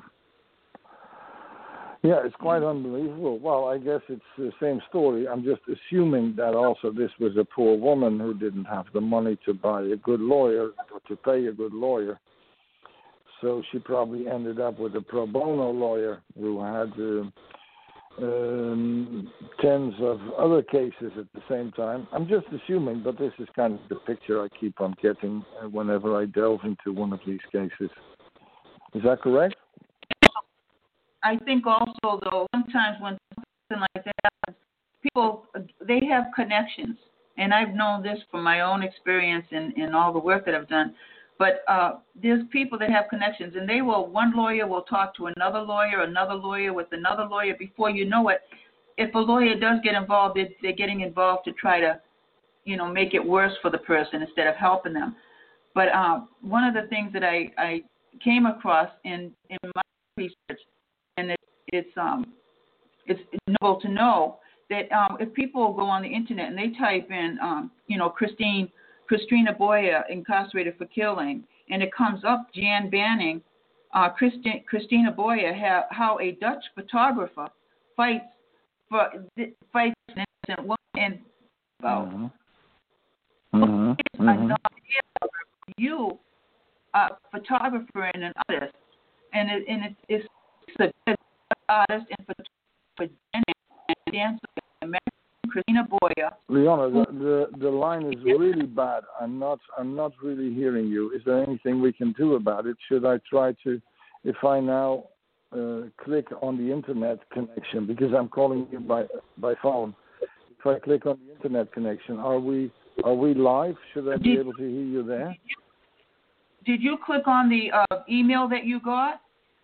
Yeah, it's quite unbelievable. Well, I guess it's the same story. I'm just assuming that also this was a poor woman who didn't have the money to buy a good lawyer or to pay a good lawyer. So she probably ended up with a pro bono lawyer who had uh, um, tens of other cases at the same time. I'm just assuming, but this is kind of the picture I keep on getting uh, whenever I delve into one of these cases. Is that correct? I think also, though, sometimes when something like that happens, people, they have connections. And I've known this from my own experience in, in all the work that I've done. But uh, there's people that have connections, and they will, one lawyer will talk to another lawyer, another lawyer with another lawyer. Before you know it, if a lawyer does get involved, they're, they're getting involved to try to, you know, make it worse for the person instead of helping them. But uh, one of the things that I, I came across in, in my research, and it, it's um it's noble to know that um, if people go on the internet and they type in um, you know Christine Christina Boyer incarcerated for killing, and it comes up Jan Banning, uh, Christi- Christina Boyer, how, how a Dutch photographer fights for fights an innocent woman and about. Mm-hmm. Mm-hmm. Mm-hmm. You, a photographer and an artist, and it, and it, it's a good artist and photographer and dancer, American Christina Boyer. Leona, the, the the line is really bad. I'm not I'm not really hearing you. Is there anything we can do about it? Should I try to, if I now uh, click on the internet connection, because I'm calling you by by phone. If I click on the internet connection, are we are we live? Should I be did, able to hear you there? Did you, did you click on the uh, email that you got?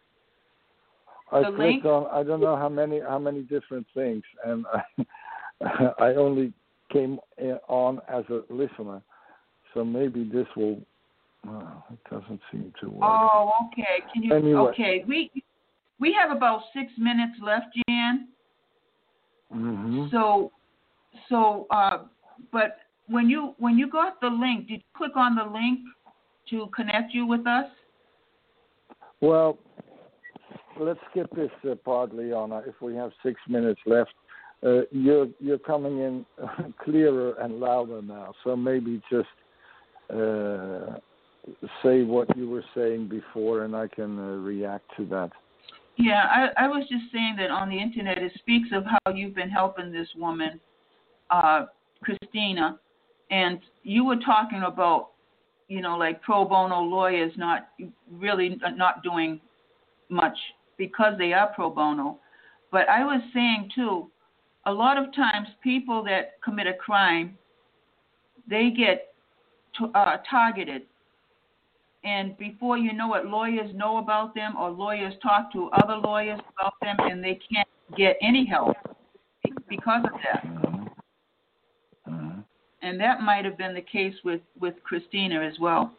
I the clicked link? on I don't know how many how many different things, and I, I only came on as a listener, so maybe this will. Oh, it doesn't seem to work. Oh, okay. Can you? Anyway. Okay, we we have about six minutes left, Jan. Mm-hmm. So, so, uh, but when you when you got the link, did you click on the link to connect you with us? Well, let's skip this uh, part, Leona. If we have six minutes left, uh, you're you're coming in clearer and louder now. So maybe just uh, say what you were saying before, and I can uh, react to that. Yeah, I, I was just saying that on the internet it speaks of how you've been helping this woman, uh, Christina, and you were talking about, you know, like pro bono lawyers not really not doing much because they are pro bono. But I was saying, too, a lot of times people that commit a crime, they get t- uh, targeted and before you know it, lawyers know about them, or lawyers talk to other lawyers about them, and they can't get any help because of that. Mm-hmm. Mm-hmm. And that might have been the case with, with Christina as well.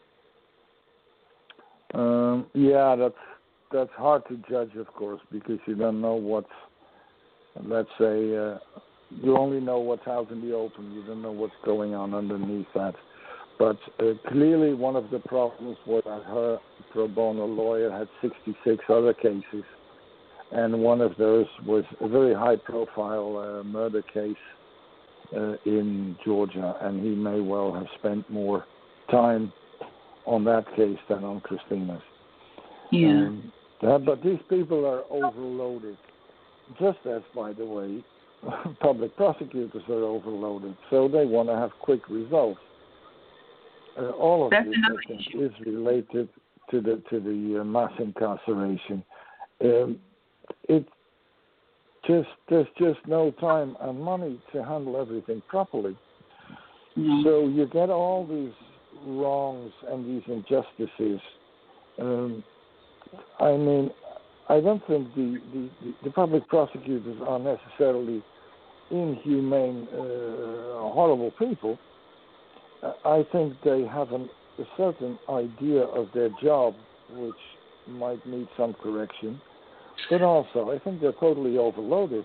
Um, yeah, that's that's hard to judge, of course, because you don't know what's, let's say, uh, you only know what's out in the open. You don't know what's going on underneath that. But uh, clearly one of the problems was that her pro bono lawyer had sixty-six other cases, and one of those was a very high-profile uh, murder case uh, in Georgia, and he may well have spent more time on that case than on Christina's. Yeah. Um, uh, but these people are overloaded, just as, by the way, public prosecutors are overloaded, so they want to have quick results. Uh, all of That's this, another I think, issue. is related to the to the uh, mass incarceration. Um, it just there's just no time and money to handle everything properly. No. So you get all these wrongs and these injustices. Um, I mean, I don't think the, the, the public prosecutors are necessarily inhumane, uh, horrible people. I think they have an, a certain idea of their job, which might need some correction. But also, I think they're totally overloaded.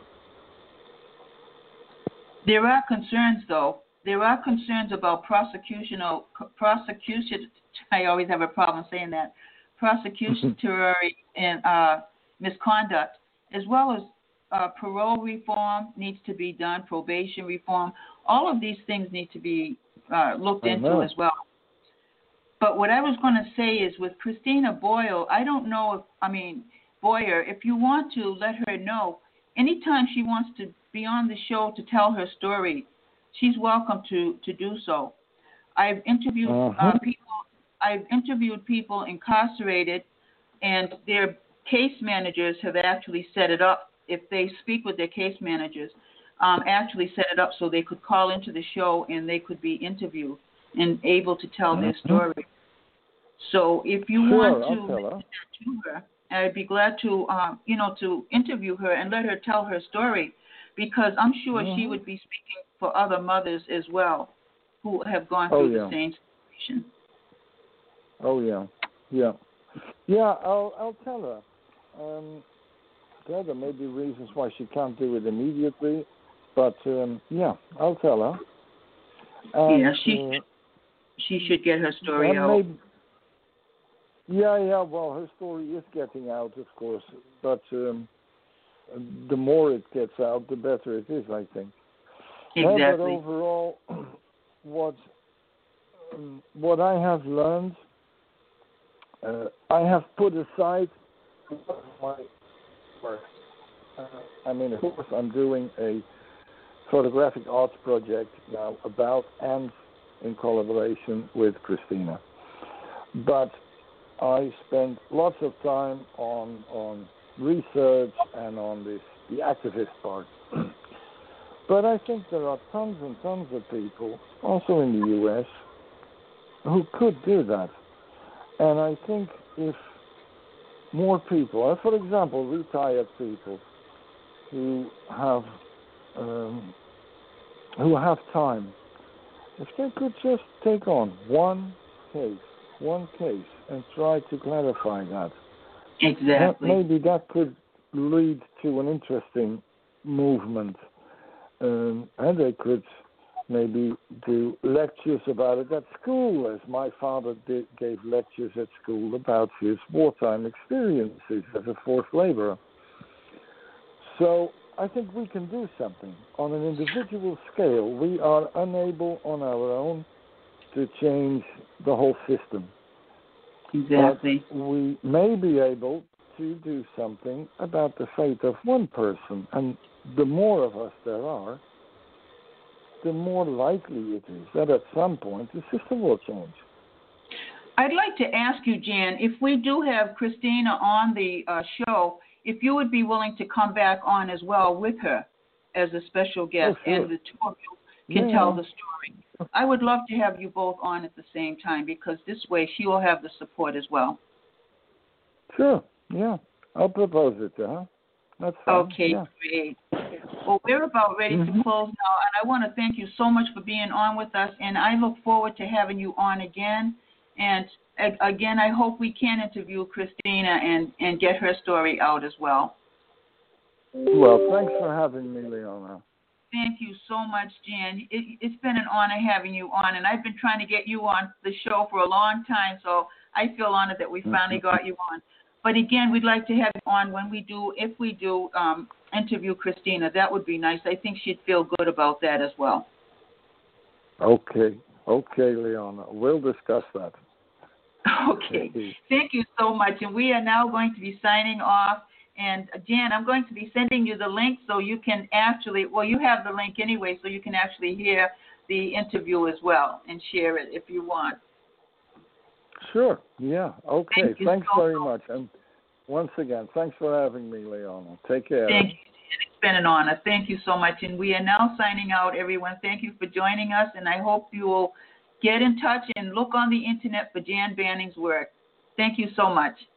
There are concerns, though. There are concerns about prosecutional prosecution. I always have a problem saying that. Prosecutory and uh, misconduct, as well as uh, parole reform needs to be done, probation reform. All of these things need to be uh, looked I into know. as well. But what I was going to say is with Christina Boyle, I don't know if, I mean, Boyer, if you want to, let her know. Anytime she wants to be on the show to tell her story, she's welcome to, to do so. I've interviewed Uh-huh. uh, people. I've interviewed people incarcerated, and their case managers have actually set it up. If they speak with their case managers, um, actually set it up so they could call into the show and they could be interviewed and able to tell Uh-huh. their story. So if you Sure, want I'll to tell her. mention that to her, I'd be glad to, um, you know, to interview her and let her tell her story, because I'm sure Uh-huh. she would be speaking for other mothers as well who have gone Oh, through yeah. the same situation. Oh yeah, yeah, yeah. I'll I'll tell her. Um, yeah, there may be reasons why she can't do it immediately, but um, yeah, I'll tell her. And, yeah, she uh, should, she should get her story and out. maybe, yeah, yeah. Well, her story is getting out, of course, but um, the more it gets out, the better it is, I think. Exactly. Yeah, but overall, what um, what I have learned. Uh, I have put aside my work. Uh, I mean, of course, I'm doing a photographic arts project now about and in collaboration with Christina. But I spent lots of time on on research and on this the activist part. But I think there are tons and tons of people, also in the U S, who could do that. And I think if more people, for example, retired people who have um, who have time, if they could just take on one case, one case, and try to clarify that, Exactly. that maybe that could lead to an interesting movement, um, and they could maybe do lectures about it at school, as my father did, gave lectures at school about his wartime experiences as a forced laborer. So I think we can do something. On an individual scale, we are unable on our own to change the whole system. Exactly. But we may be able to do something about the fate of one person. And the more of us there are, the more likely it is that at some point the system will change. I'd like to ask you, Jan, if we do have Christina on the uh, show, if you would be willing to come back on as well with her as a special guest, Oh, sure. and the two of you can Yeah. tell the story. I would love to have you both on at the same time because this way she will have the support as well. Sure. Yeah. I'll propose it to her. That's fine. Okay, yeah. great. Well, we're about ready mm-hmm. to close now, and I want to thank you so much for being on with us, and I look forward to having you on again. And again, I hope we can interview Christina and, and get her story out as well. Well, thanks for having me, Leona. Thank you so much, Jan. It, it's been an honor having you on, and I've been trying to get you on the show for a long time, so I feel honored that we finally got you on. But again, we'd like to have you on when we do, if we do um, interview Christina. That would be nice. I think she'd feel good about that as well. Okay. Okay, Leona. We'll discuss that. Okay. Thank you so much. And we are now going to be signing off. And Jan, I'm going to be sending you the link so you can actually, well, you have the link anyway, so you can actually hear the interview as well and share it if you want. Sure. Yeah. Okay. Thank Thanks so very much. much. And once again, thanks for having me, Leona. Take care. Thank you. It's been an honor. Thank you so much. And we are now signing out, everyone. Thank you for joining us, and I hope you will get in touch and look on the internet for Jan Banning's work. Thank you so much.